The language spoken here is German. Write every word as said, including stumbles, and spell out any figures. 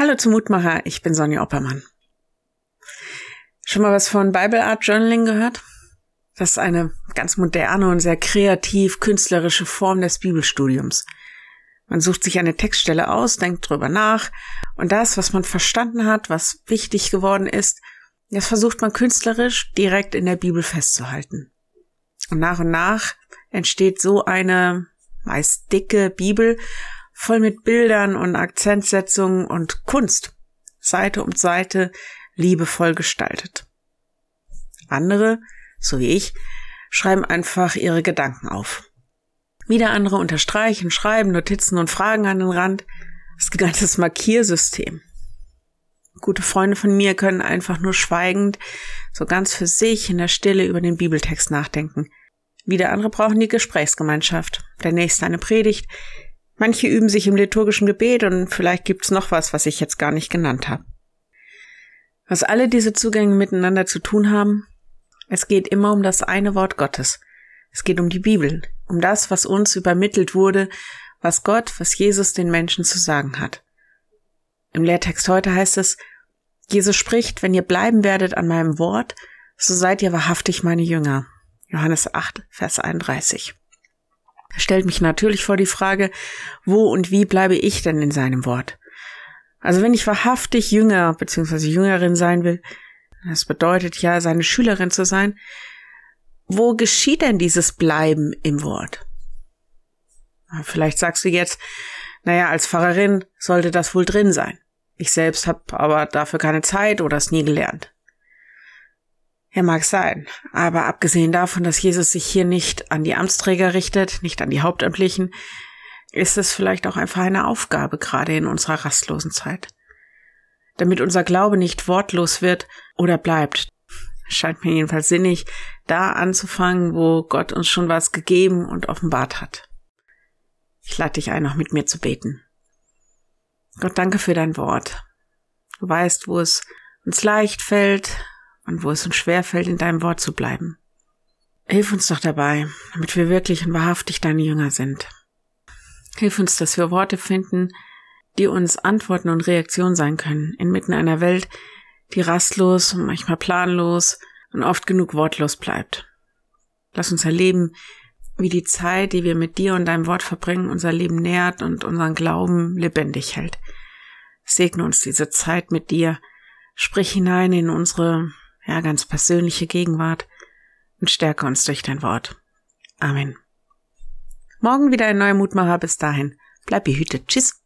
Hallo zum Mutmacher, ich bin Sonja Oppermann. Schon mal was von Bible Art Journaling gehört? Das ist eine ganz moderne und sehr kreativ künstlerische Form des Bibelstudiums. Man sucht sich eine Textstelle aus, denkt drüber nach und das, was man verstanden hat, was wichtig geworden ist, das versucht man künstlerisch direkt in der Bibel festzuhalten. Und nach und nach entsteht so eine meist dicke Bibel, voll mit Bildern und Akzentsetzungen und Kunst, Seite um Seite, liebevoll gestaltet. Andere, so wie ich, schreiben einfach ihre Gedanken auf. Wieder andere unterstreichen, schreiben Notizen und Fragen an den Rand. Das ist ein ganzes Markiersystem. Gute Freunde von mir können einfach nur schweigend, so ganz für sich in der Stille über den Bibeltext nachdenken. Wieder andere brauchen die Gesprächsgemeinschaft, der nächste eine Predigt. Manche üben sich im liturgischen Gebet und vielleicht gibt's noch was, was ich jetzt gar nicht genannt habe. Was alle diese Zugänge miteinander zu tun haben, es geht immer um das eine Wort Gottes. Es geht um die Bibel, um das, was uns übermittelt wurde, was Gott, was Jesus den Menschen zu sagen hat. Im Lehrtext heute heißt es, Jesus spricht, wenn ihr bleiben werdet an meinem Wort, so seid ihr wahrhaftig meine Jünger. Johannes acht, Vers einunddreißig. Das stellt mich natürlich vor die Frage, wo und wie bleibe ich denn in seinem Wort? Also wenn ich wahrhaftig Jünger bzw. Jüngerin sein will, das bedeutet ja, seine Schülerin zu sein, wo geschieht denn dieses Bleiben im Wort? Vielleicht sagst du jetzt, naja, als Pfarrerin sollte das wohl drin sein. Ich selbst habe aber dafür keine Zeit oder es nie gelernt. Ja, mag sein, aber abgesehen davon, dass Jesus sich hier nicht an die Amtsträger richtet, nicht an die Hauptamtlichen, ist es vielleicht auch einfach eine Aufgabe, gerade in unserer rastlosen Zeit. Damit unser Glaube nicht wortlos wird oder bleibt, scheint mir jedenfalls sinnig, da anzufangen, wo Gott uns schon was gegeben und offenbart hat. Ich lade dich ein, auch mit mir zu beten. Gott, danke für dein Wort. Du weißt, wo es uns leicht fällt, und wo es uns schwerfällt, in deinem Wort zu bleiben. Hilf uns doch dabei, damit wir wirklich und wahrhaftig deine Jünger sind. Hilf uns, dass wir Worte finden, die uns Antworten und Reaktionen sein können, inmitten einer Welt, die rastlos und manchmal planlos und oft genug wortlos bleibt. Lass uns erleben, wie die Zeit, die wir mit dir und deinem Wort verbringen, unser Leben nährt und unseren Glauben lebendig hält. Segne uns diese Zeit mit dir, sprich hinein in unsere ja, ganz persönliche Gegenwart und stärke uns durch dein Wort. Amen. Morgen wieder ein neuer Mutmacher. Bis dahin. Bleib behütet. Tschüss.